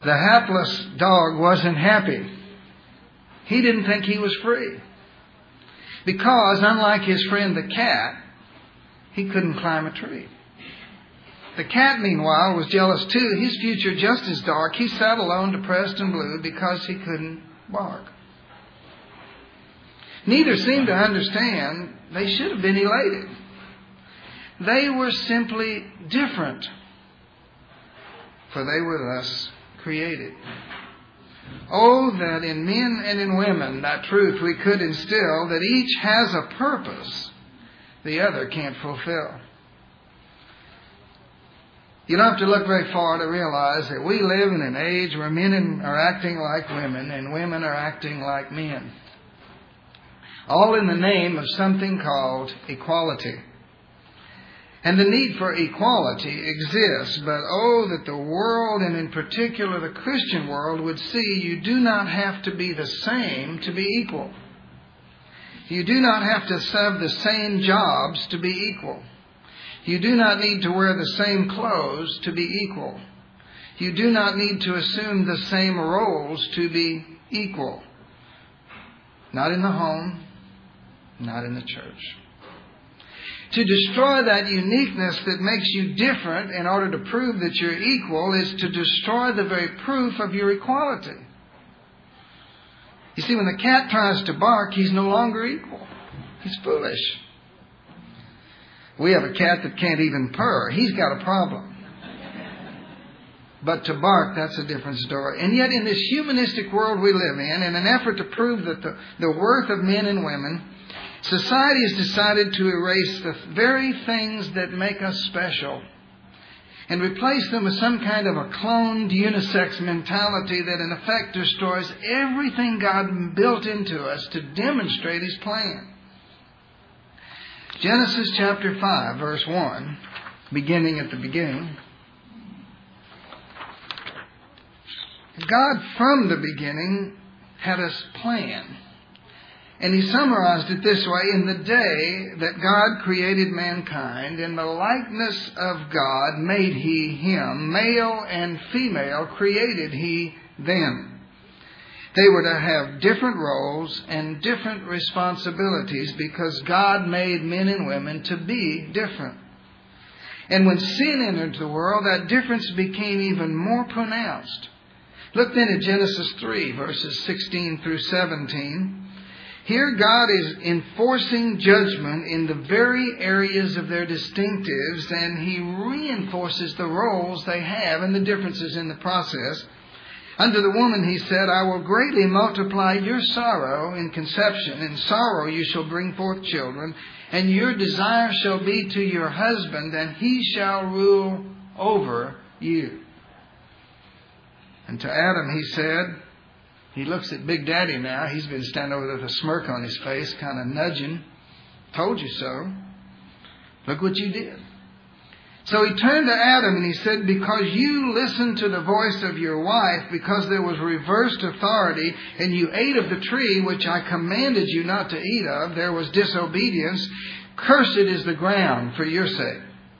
The hapless dog wasn't happy. He didn't think he was free. Because, unlike his friend the cat, he couldn't climb a tree. The cat, meanwhile, was jealous too. His future just as dark. He sat alone, depressed and blue, because he couldn't bark. Neither seemed to understand they should have been elated. They were simply different, for they were thus created. Oh, that in men and in women that truth we could instill, that each has a purpose the other can't fulfill. You don't have to look very far to realize that we live in an age where men are acting like women and women are acting like men. All in the name of something called equality. And the need for equality exists, but oh, that the world, and in particular the Christian world, would see you do not have to be the same to be equal. You do not have to serve the same jobs to be equal. You do not need to wear the same clothes to be equal. You do not need to assume the same roles to be equal. Not in the home, not in the church. To destroy that uniqueness that makes you different in order to prove that you're equal is to destroy the very proof of your equality. You see, when the cat tries to bark, he's no longer equal. He's foolish. We have a cat that can't even purr. He's got a problem. But to bark, that's a different story. And yet in this humanistic world we live in an effort to prove that the worth of men and women, society has decided to erase the very things that make us special and replace them with some kind of a cloned unisex mentality that in effect destroys everything God built into us to demonstrate His plan. Genesis chapter 5, verse 1, beginning at the beginning. God from the beginning had a plan. And He summarized it this way: in the day that God created mankind, in the likeness of God made He him, male and female created He them. They were to have different roles and different responsibilities because God made men and women to be different. And when sin entered the world, that difference became even more pronounced. Look then at Genesis 3, verses 16 through 17. Here God is enforcing judgment in the very areas of their distinctives, and He reinforces the roles they have and the differences in the process. Unto the woman He said, I will greatly multiply your sorrow in conception. In sorrow you shall bring forth children, and your desire shall be to your husband, and he shall rule over you. And to Adam He said, he looks at Big Daddy now. He's been standing over there with a smirk on his face, kind of nudging. Told you so. Look what you did. So He turned to Adam and He said, because you listened to the voice of your wife, because there was reversed authority, and you ate of the tree which I commanded you not to eat of, there was disobedience. Cursed is the ground for your sake.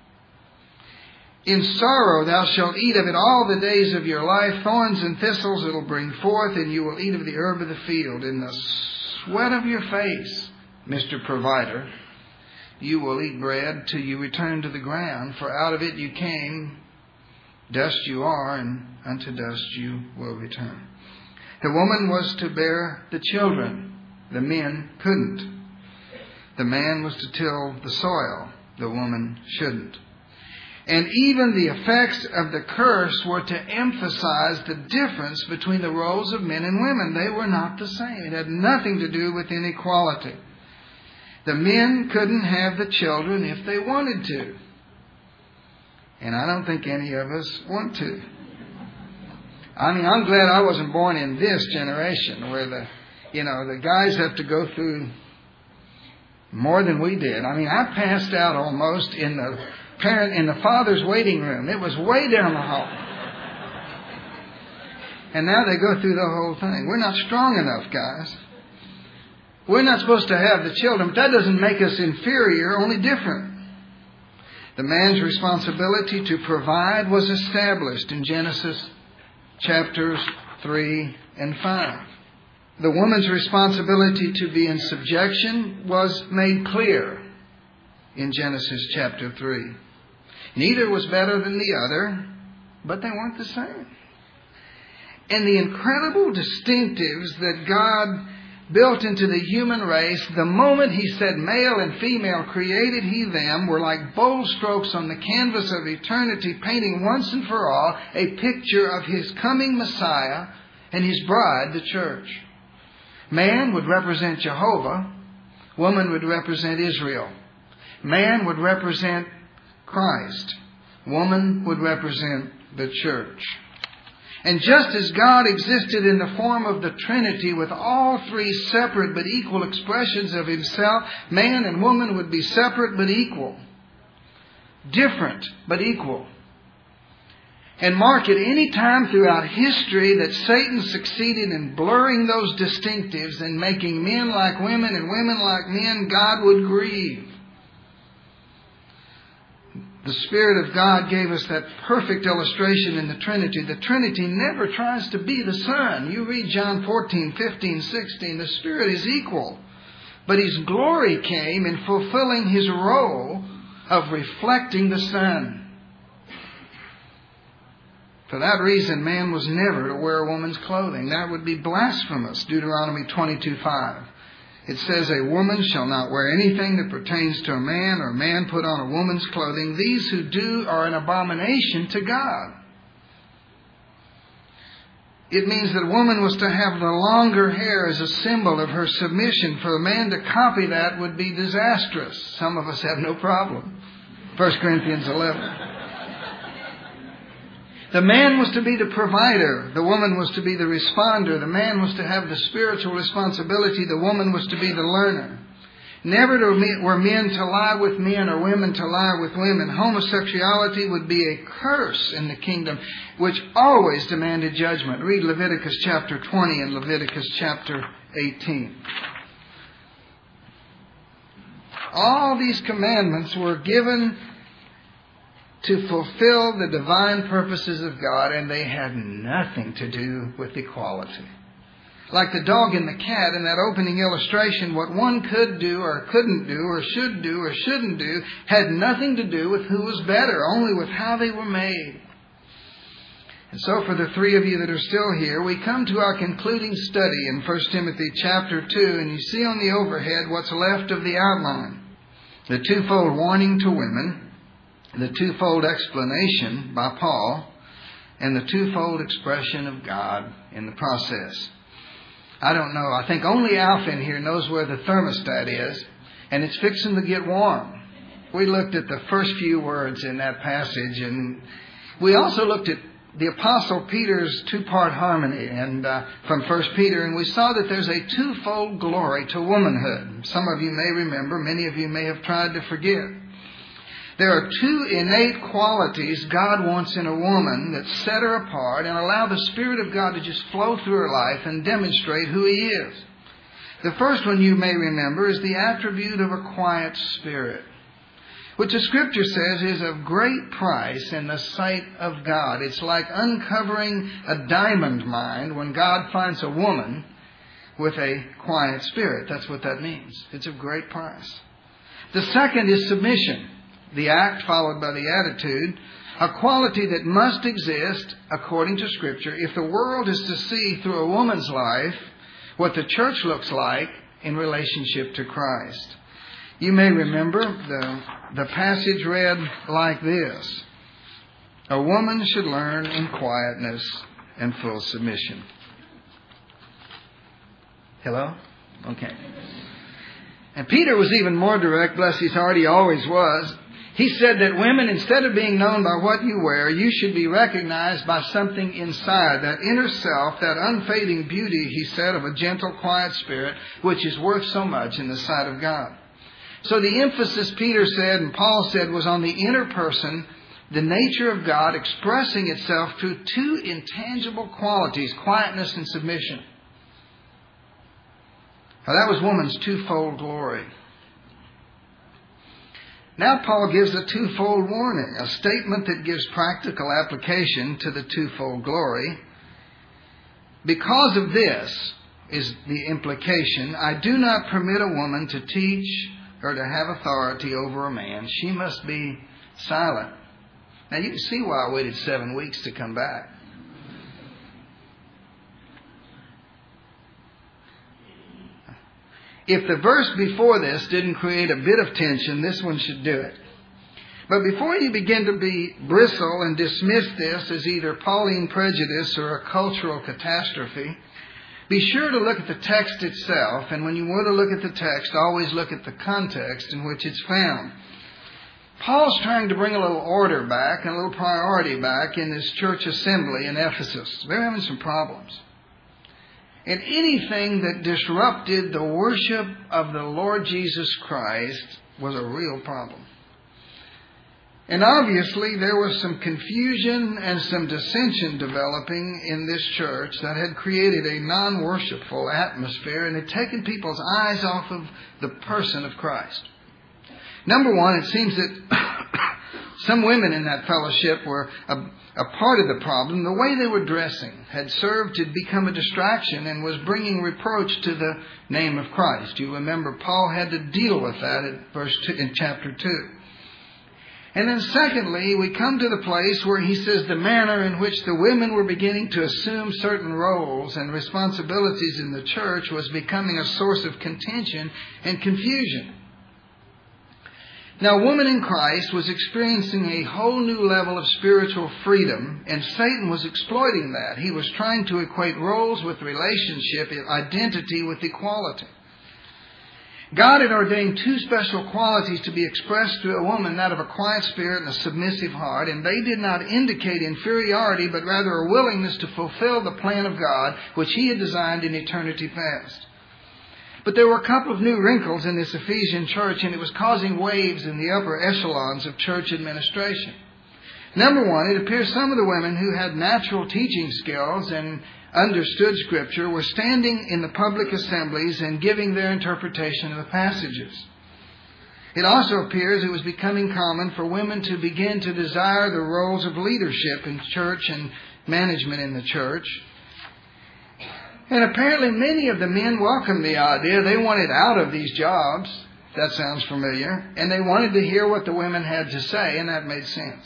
In sorrow thou shalt eat of it all the days of your life. Thorns and thistles it'll bring forth, and you will eat of the herb of the field. In the sweat of your face, Mr. Provider, you will eat bread till you return to the ground. For out of it you came, dust you are, and unto dust you will return. The woman was to bear the children. The men couldn't. The man was to till the soil. The woman shouldn't. And even the effects of the curse were to emphasize the difference between the roles of men and women. They were not the same. It had nothing to do with inequality. The men couldn't have the children if they wanted to. And I don't think any of us want to. I mean, I'm glad I wasn't born in this generation where the guys have to go through more than we did. I mean, I passed out almost in the father's waiting room. It was way down the hall. And now they go through the whole thing. We're not strong enough, guys. We're not supposed to have the children, but that doesn't make us inferior, only different. The man's responsibility to provide was established in Genesis chapters 3 and 5. The woman's responsibility to be in subjection was made clear in Genesis chapter 3. Neither was better than the other, but they weren't the same. And the incredible distinctives that God built into the human race, the moment He said male and female created He them, were like bold strokes on the canvas of eternity, painting once and for all a picture of His coming Messiah and His bride, the church. Man would represent Jehovah. Woman would represent Israel. Man would represent Christ. Woman would represent the church. And just as God existed in the form of the Trinity with all three separate but equal expressions of Himself, man and woman would be separate but equal. Different but equal. And mark at any time throughout history that Satan succeeded in blurring those distinctives and making men like women and women like men, God would grieve. The Spirit of God gave us that perfect illustration in the Trinity. The Trinity never tries to be the Son. You read John 14, 15, 16. The Spirit is equal. But His glory came in fulfilling His role of reflecting the Son. For that reason, man was never to wear a woman's clothing. That would be blasphemous. Deuteronomy 22:5. It says, a woman shall not wear anything that pertains to a man, or a man put on a woman's clothing. These who do are an abomination to God. It means that a woman was to have the longer hair as a symbol of her submission. For a man to copy that would be disastrous. Some of us have no problem. 1 Corinthians 11. The man was to be the provider. The woman was to be the responder. The man was to have the spiritual responsibility. The woman was to be the learner. Never were men to lie with men or women to lie with women. Homosexuality would be a curse in the kingdom, which always demanded judgment. Read Leviticus chapter 20 and Leviticus chapter 18. All these commandments were given to fulfill the divine purposes of God, and they had nothing to do with equality. Like the dog and the cat in that opening illustration, what one could do or couldn't do or shouldn't do had nothing to do with who was better, only with how they were made. And so for the three of you that are still here, we come to our concluding study in 1 Timothy chapter 2, and you see on the overhead what's left of the outline. The twofold warning to women, the twofold explanation by Paul, and the twofold expression of God in the process. I don't know. I think only Alf in here knows where the thermostat is, and it's fixing to get warm. We looked at the first few words in that passage, and we also looked at the Apostle Peter's two-part harmony and from 1 Peter, and we saw that there's a twofold glory to womanhood. Some of you may remember, many of you may have tried to forget. There are two innate qualities God wants in a woman that set her apart and allow the Spirit of God to just flow through her life and demonstrate who He is. The first one you may remember is the attribute of a quiet spirit, which the Scripture says is of great price in the sight of God. It's like uncovering a diamond mine when God finds a woman with a quiet spirit. That's what that means. It's of great price. The second is submission. The act followed by the attitude, a quality that must exist according to Scripture if the world is to see through a woman's life what the church looks like in relationship to Christ. You may remember the passage read like this. A woman should learn in quietness and full submission. Hello? Okay. And Peter was even more direct, bless his heart, he always was. He said that women, instead of being known by what you wear, you should be recognized by something inside, that inner self, that unfading beauty, he said, of a gentle, quiet spirit, which is worth so much in the sight of God. So the emphasis Peter said and Paul said was on the inner person, the nature of God expressing itself through two intangible qualities, quietness and submission. Now that was woman's twofold glory. Now Paul gives a twofold warning, a statement that gives practical application to the twofold glory, Because of this, is the implication, I do not permit a woman to teach or to have authority over a man. She must be silent. Now you can see why I waited 7 weeks to come back. If the verse before this didn't create a bit of tension, this one should do it. But before you begin to bristle and dismiss this as either Pauline prejudice or a cultural catastrophe, be sure to look at the text itself. And when you want to look at the text, always look at the context in which it's found. Paul's trying to bring a little order back and a little priority back in this church assembly in Ephesus. They're having some problems. And anything that disrupted the worship of the Lord Jesus Christ was a real problem. And obviously there was some confusion and some dissension developing in this church that had created a non-worshipful atmosphere and had taken people's eyes off of the person of Christ. Number one, it seems that some women in that fellowship were a part of the problem. The way they were dressing had served to become a distraction and was bringing reproach to the name of Christ. You remember Paul had to deal with that in chapter 2. And then secondly, we come to the place where he says the manner in which the women were beginning to assume certain roles and responsibilities in the church was becoming a source of contention and confusion. Now, a woman in Christ was experiencing a whole new level of spiritual freedom, and Satan was exploiting that. He was trying to equate roles with relationship, identity with equality. God had ordained two special qualities to be expressed through a woman, that of a quiet spirit and a submissive heart, and they did not indicate inferiority, but rather a willingness to fulfill the plan of God, which He had designed in eternity past. But there were a couple of new wrinkles in this Ephesian church, and it was causing waves in the upper echelons of church administration. Number one, it appears some of the women who had natural teaching skills and understood Scripture were standing in the public assemblies and giving their interpretation of the passages. It also appears it was becoming common for women to begin to desire the roles of leadership in church and management in the church. And apparently many of the men welcomed the idea. They wanted out of these jobs. That sounds familiar. And they wanted to hear what the women had to say, and that made sense.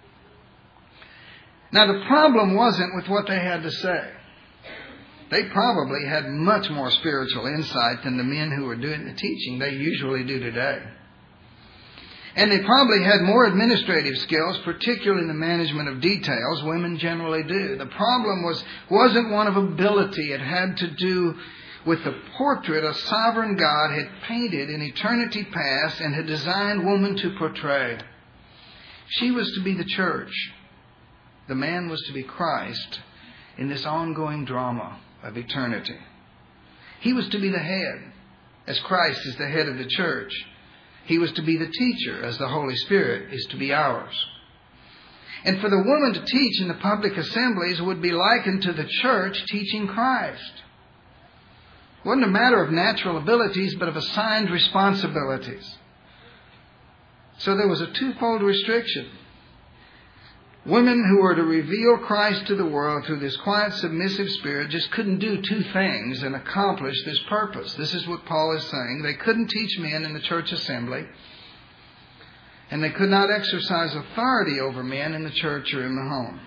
Now, the problem wasn't with what they had to say. They probably had much more spiritual insight than the men who were doing the teaching they usually do today. And they probably had more administrative skills, particularly in the management of details. Women generally do. The problem wasn't one of ability. It had to do with the portrait a sovereign God had painted in eternity past and had designed woman to portray. She was to be the church. The man was to be Christ in this ongoing drama of eternity. He was to be the head, as Christ is the head of the church. He was to be the teacher, as the Holy Spirit is to be ours. And for the woman to teach in the public assemblies would be likened to the church teaching Christ. It wasn't a matter of natural abilities, but of assigned responsibilities. So there was a twofold restriction. Women who were to reveal Christ to the world through this quiet, submissive spirit just couldn't do two things and accomplish this purpose. This is what Paul is saying. They couldn't teach men in the church assembly, and they could not exercise authority over men in the church or in the home.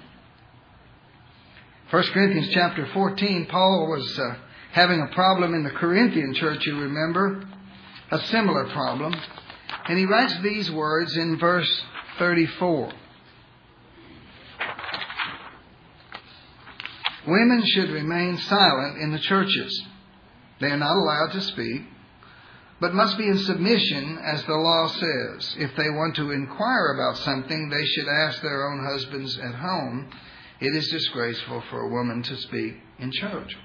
1 Corinthians chapter 14, Paul was having a problem in the Corinthian church, you remember, a similar problem. And he writes these words in verse 34. Women should remain silent in the churches. They are not allowed to speak, but must be in submission, as the law says. If they want to inquire about something, they should ask their own husbands at home. It is disgraceful for a woman to speak in church.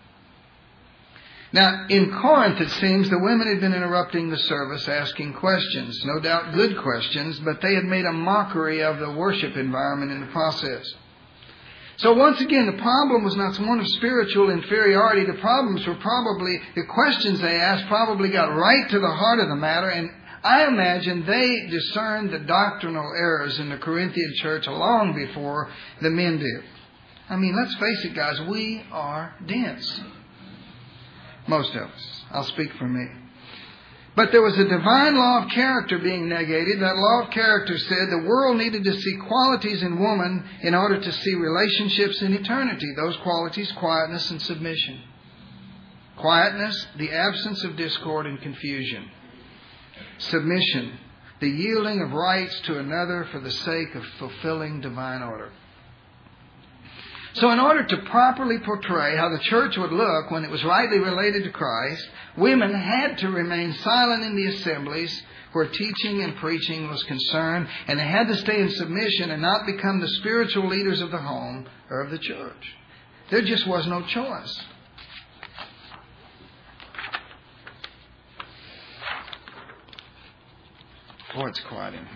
Now, in Corinth, it seems the women had been interrupting the service, asking questions. No doubt good questions, but they had made a mockery of the worship environment in the process. So once again, the problem was not one of spiritual inferiority. The problems were probably, the questions they asked probably got right to the heart of the matter. And I imagine they discerned the doctrinal errors in the Corinthian church long before the men did. I mean, let's face it, guys, we are dense. Most of us. I'll speak for me. But there was a divine law of character being negated. That law of character said the world needed to see qualities in woman in order to see relationships in eternity. Those qualities, quietness and submission. Quietness, the absence of discord and confusion. Submission, the yielding of rights to another for the sake of fulfilling divine order. So in order to properly portray how the church would look when it was rightly related to Christ, women had to remain silent in the assemblies where teaching and preaching was concerned, and they had to stay in submission and not become the spiritual leaders of the home or of the church. There just was no choice. Boy, it's quiet in here.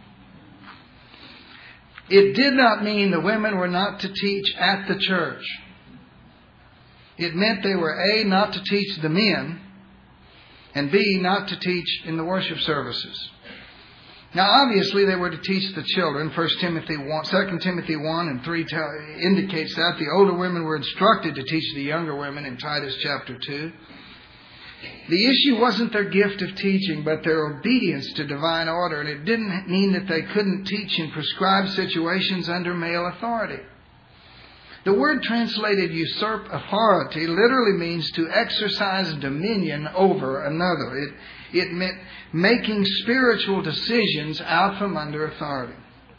It did not mean the women were not to teach at the church. It meant they were A, not to teach the men, and B, not to teach in the worship services. Now, obviously, they were to teach the children. 2 Timothy 1 and 3 indicates that. The older women were instructed to teach the younger women in Titus chapter 2. The issue wasn't their gift of teaching, but their obedience to divine order. And it didn't mean that they couldn't teach in prescribed situations under male authority. The word translated usurp authority literally means to exercise dominion over another. It meant making spiritual decisions out from under authority.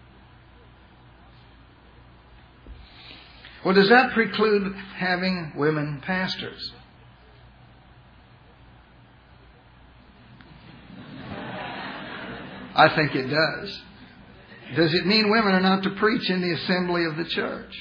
Well, does that preclude having women pastors? I think it does. Does it mean women are not to preach in the assembly of the church?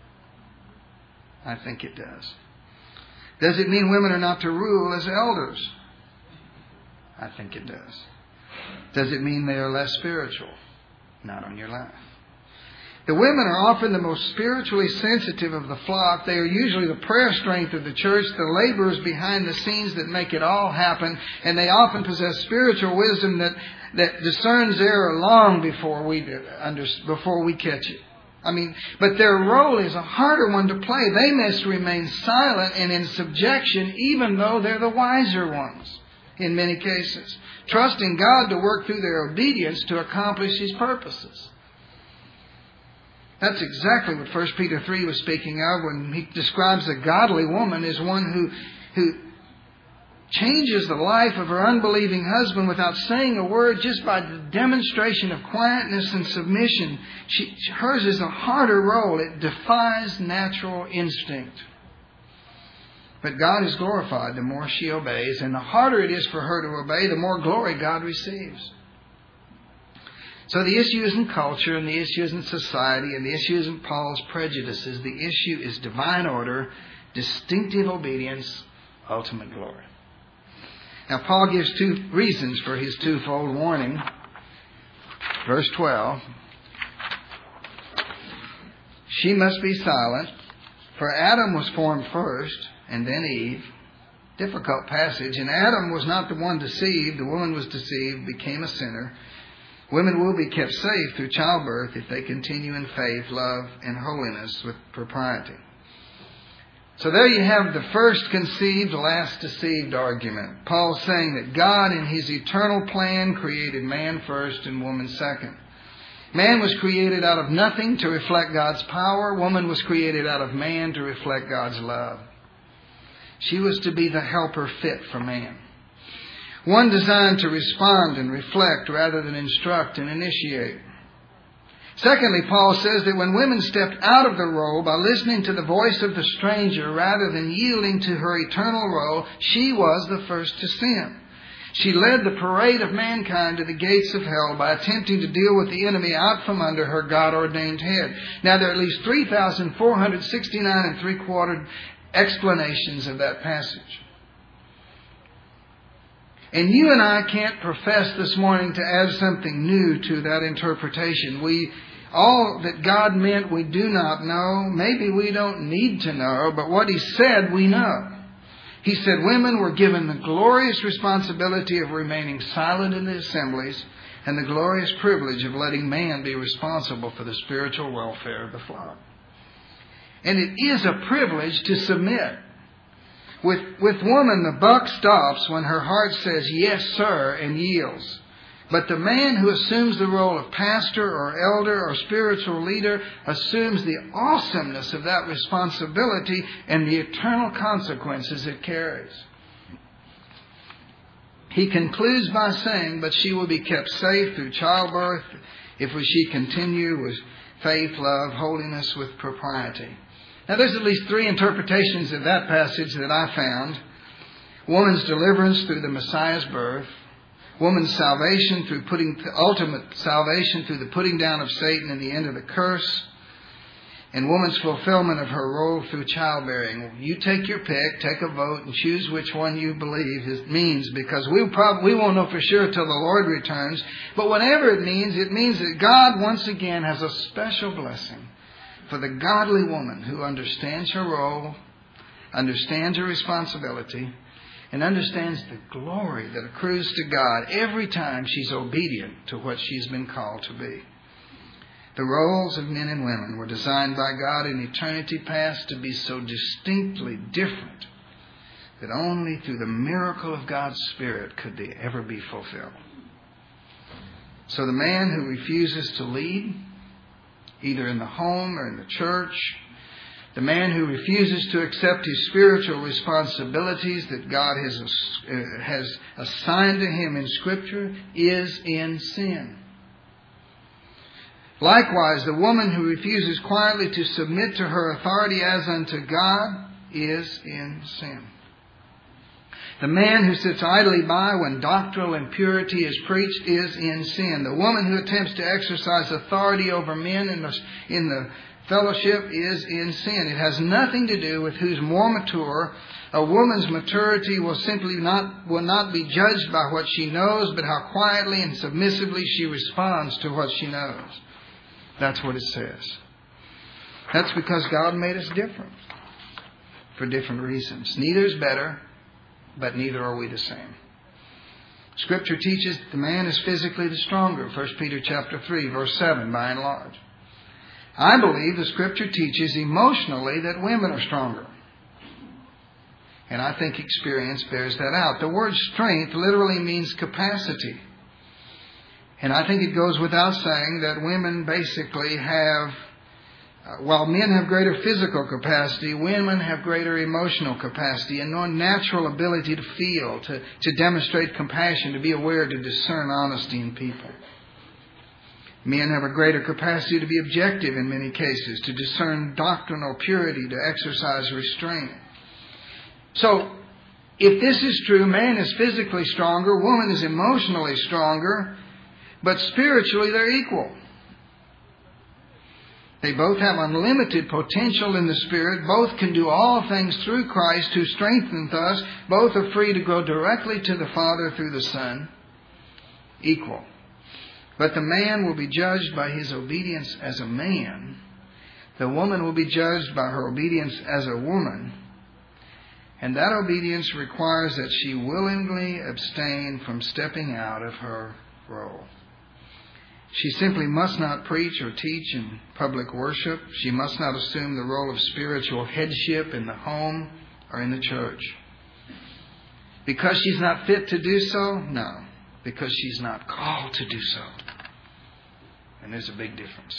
I think it does. Does it mean women are not to rule as elders? I think it does. Does it mean they are less spiritual? Not on your life. The women are often the most spiritually sensitive of the flock. They are usually the prayer strength of the church, the laborers behind the scenes that make it all happen, and they often possess spiritual wisdom that discerns error long before we catch it. But their role is a harder one to play. They must remain silent and in subjection, even though they're the wiser ones in many cases, trusting God to work through their obedience to accomplish His purposes. That's exactly what 1 Peter 3 was speaking of when he describes a godly woman as one who changes the life of her unbelieving husband without saying a word, just by the demonstration of quietness and submission. Hers is a harder role. It defies natural instinct. But God is glorified the more she obeys, and the harder it is for her to obey, the more glory God receives. So the issue isn't culture, and the issue isn't society, and the issue isn't Paul's prejudices. The issue is divine order, distinctive obedience, ultimate glory. Now, Paul gives two reasons for his twofold warning. Verse 12. She must be silent, for Adam was formed first, and then Eve. Difficult passage. And Adam was not the one deceived. The woman was deceived, became a sinner. Women will be kept safe through childbirth if they continue in faith, love, and holiness with propriety. So there you have the first conceived, last deceived argument. Paul's saying that God in His eternal plan created man first and woman second. Man was created out of nothing to reflect God's power. Woman was created out of man to reflect God's love. She was to be the helper fit for man. One designed to respond and reflect rather than instruct and initiate. Secondly, Paul says that when women stepped out of the role by listening to the voice of the stranger rather than yielding to her eternal role, she was the first to sin. She led the parade of mankind to the gates of hell by attempting to deal with the enemy out from under her God-ordained head. Now, there are at least 3,469 3/4 explanations of that passage. And you and I can't profess this morning to add something new to that interpretation. All that God meant we do not know. Maybe we don't need to know, but what He said we know. He said women were given the glorious responsibility of remaining silent in the assemblies and the glorious privilege of letting man be responsible for the spiritual welfare of the flock. And it is a privilege to submit. With woman, the buck stops when her heart says, yes, sir, and yields. But the man who assumes the role of pastor or elder or spiritual leader assumes the awesomeness of that responsibility and the eternal consequences it carries. He concludes by saying, but she will be kept safe through childbirth if she continue with faith, love, holiness, with propriety. Now, there's at least 3 interpretations of that passage that I found. Woman's deliverance through the Messiah's birth. Woman's salvation through ultimate salvation through the putting down of Satan and the end of the curse. And woman's fulfillment of her role through childbearing. You take your pick, take a vote, and choose which one you believe it means, because we won't know for sure till the Lord returns. But whatever it means that God once again has a special blessing for the godly woman who understands her role, understands her responsibility, and understands the glory that accrues to God every time she's obedient to what she's been called to be. The roles of men and women were designed by God in eternity past to be so distinctly different that only through the miracle of God's Spirit could they ever be fulfilled. So the man who refuses to lead, either in the home or in the church, the man who refuses to accept his spiritual responsibilities that God has assigned to him in Scripture is in sin. Likewise, the woman who refuses quietly to submit to her authority as unto God is in sin. The man who sits idly by when doctrinal impurity is preached is in sin. The woman who attempts to exercise authority over men in the fellowship is in sin. It has nothing to do with who's more mature. A woman's maturity will not be judged by what she knows, but how quietly and submissively she responds to what she knows. That's what it says. That's because God made us different for different reasons. Neither is better, but neither are we the same. Scripture teaches that the man is physically the stronger. 1 Peter chapter 3, verse 7, by and large. I believe the Scripture teaches emotionally that women are stronger. And I think experience bears that out. The word strength literally means capacity. And I think it goes without saying that women basically have, while men have greater physical capacity, women have greater emotional capacity and more natural ability to feel, to demonstrate compassion, to be aware, to discern honesty in people. Men have a greater capacity to be objective in many cases, to discern doctrinal purity, to exercise restraint. So, if this is true, man is physically stronger, woman is emotionally stronger, but spiritually they're equal. They both have unlimited potential in the Spirit. Both can do all things through Christ who strengthens us. Both are free to go directly to the Father through the Son. Equal. But the man will be judged by his obedience as a man. The woman will be judged by her obedience as a woman. And that obedience requires that she willingly abstain from stepping out of her role. She simply must not preach or teach in public worship. She must not assume the role of spiritual headship in the home or in the church. Because she's not fit to do so? No. Because she's not called to do so. And there's a big difference.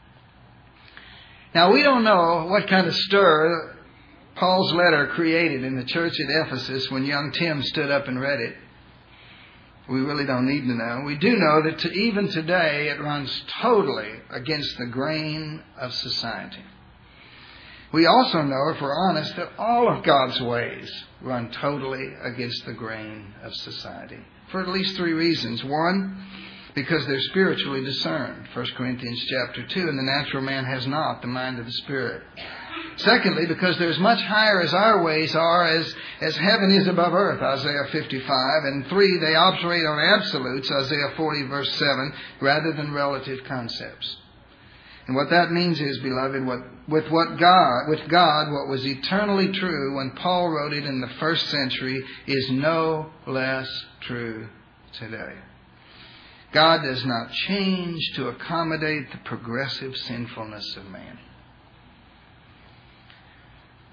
Now, we don't know what kind of stir Paul's letter created in the church at Ephesus when young Tim stood up and read it. We really don't need to know. We do know that even today it runs totally against the grain of society. We also know, if we're honest, that all of God's ways run totally against the grain of society. For at least 3 reasons. One, because they're spiritually discerned. 1 Corinthians chapter 2, and the natural man has not the mind of the Spirit. Secondly, because they're as much higher as our ways are, as heaven is above earth, Isaiah 55. And 3, they operate on absolutes, Isaiah 40 verse 7, rather than relative concepts. And what that means is, beloved, with God, what was eternally true when Paul wrote it in the first century is no less true today. God does not change to accommodate the progressive sinfulness of man.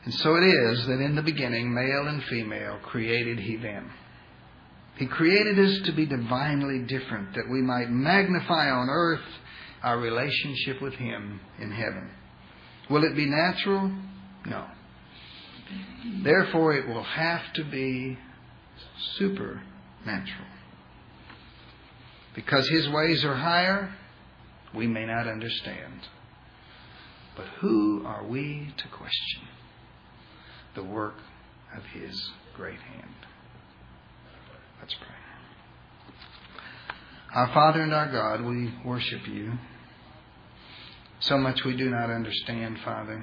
And so it is that in the beginning, male and female, created He them. He created us to be divinely different, that we might magnify on earth our relationship with Him in heaven. Will it be natural? No. Therefore, it will have to be supernatural. Because His ways are higher, we may not understand. But who are we to question the work of His great hand? Let's pray. Our Father and our God, we worship You. So much we do not understand, Father.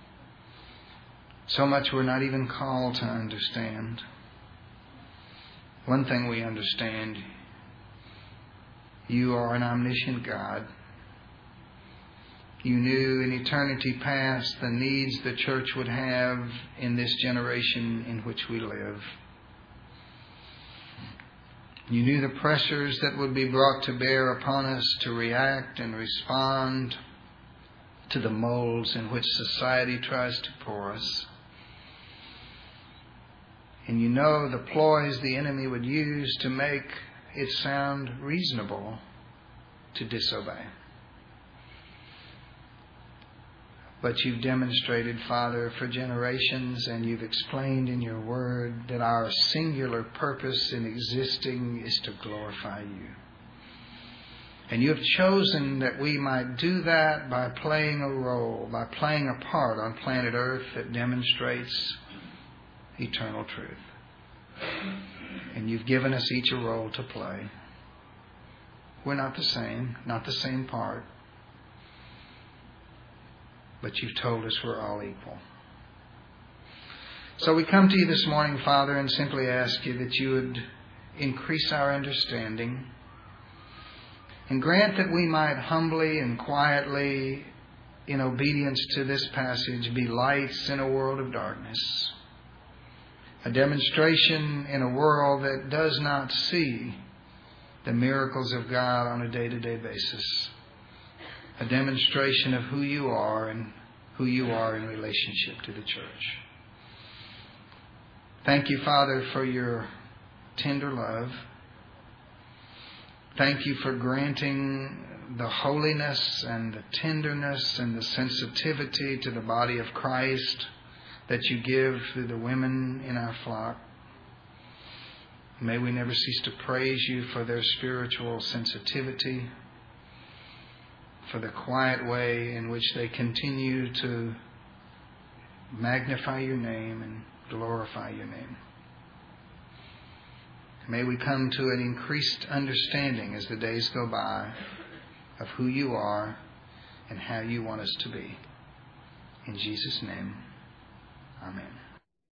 So much we're not even called to understand. One thing we understand: You are an omniscient God. You knew in eternity past the needs the church would have in this generation in which we live. You knew the pressures that would be brought to bear upon us to react and respond to the molds in which society tries to pour us. And You know the ploys the enemy would use to make it sound reasonable to disobey. But You've demonstrated, Father, for generations, and You've explained in Your Word that our singular purpose in existing is to glorify You. And You have chosen that we might do that by playing a role, by playing a part on planet Earth that demonstrates eternal truth. And You've given us each a role to play. We're not the same part. But You've told us we're all equal. So we come to You this morning, Father, and simply ask You that You would increase our understanding and grant that we might humbly and quietly, in obedience to this passage, be lights in a world of darkness. A demonstration in a world that does not see the miracles of God on a day-to-day basis. A demonstration of who You are and who You are in relationship to the church. Thank You, Father, for Your tender love. Thank You for granting the holiness and the tenderness and the sensitivity to the body of Christ that You give through the women in our flock. May we never cease to praise You for their spiritual sensitivity, for the quiet way in which they continue to magnify Your name and glorify Your name. May we come to an increased understanding as the days go by of who You are and how You want us to be. In Jesus' name, amen.